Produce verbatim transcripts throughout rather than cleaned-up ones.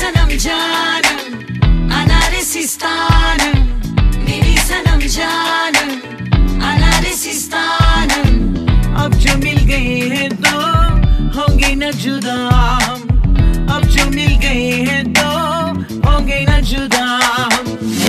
सनम जानम अनारसिस्तानम, मेरी सनम जानम अनारसिस्तानम। अब जो मिल गए हैं तो होंगे न जुदा हम, अब जो मिल गए हैं तो होंगे न जुदा हम।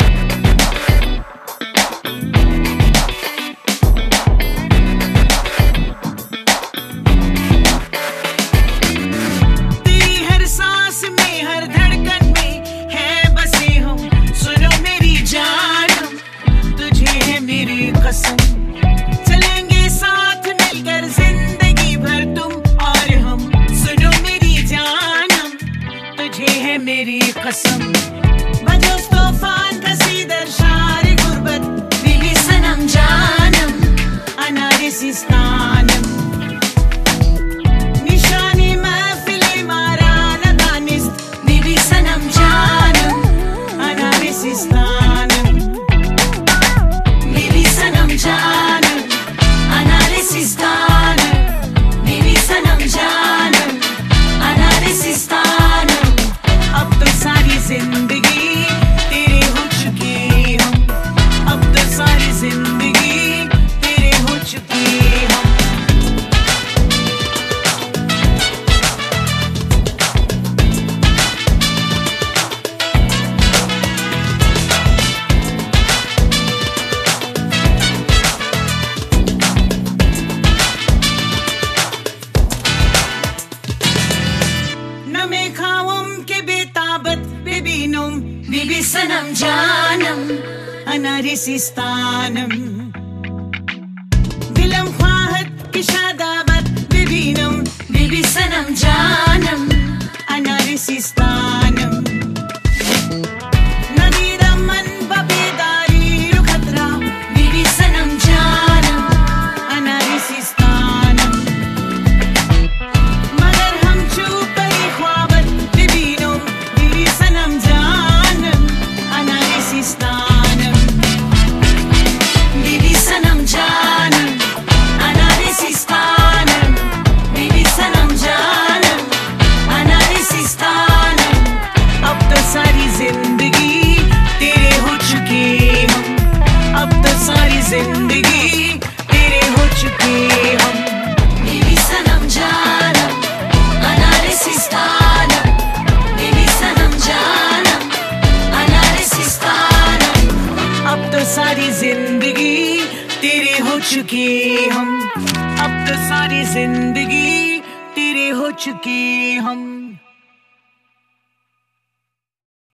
चलेंगे साथ मिलकर जिंदगी भर तुम और हम, सुनो मेरी जानम तुझे है मेरी कसम। बजोस तूफान कसीदर शार गुर्बत, मेरी सनम जानम अनारसिस्तानम। निशानी महफिले मारा न दानिस्त, मेरी सनम जानम अनारसिस्तानम। मेरी सनम जानम अनारसिस्तानम, मेरी सनम जानम अनारसिस्तानम। अब तो सारी जिंदगी तेरे हो चुके हम, अब तो सारी जिंदगी तेरे हो चुके हम। में खावम के बेताबत बेबीनुम, बीबी सनम जानम अनारसिस्तानम। दिलम ख्वाहत की शादाबत बेबीनुम, बीबी सनम जानम अनारसिस्तानम। नदीरम मन बबेदारी रुखतरा, बीबी सनम जानम अनारसिस्तानम। मगर हम चूप अनारसिस्तानम, मेरी सनम जानम अनारसिस्तानम, मेरी सनम जानम अनारसिस्तानम। अब तो सारी जिंदगी तेरे हो चुके हम, अब तो सारी जिंदगी तेरे हो चुके हम। मेरी सनम जानम अनारसिस्तानम, मेरी सनम जानम अनारसिस्तानम। अब तो सारी जिंदगी तेरे हो चुके हम, अब तो सारी जिंदगी तेरे हो चुके हम।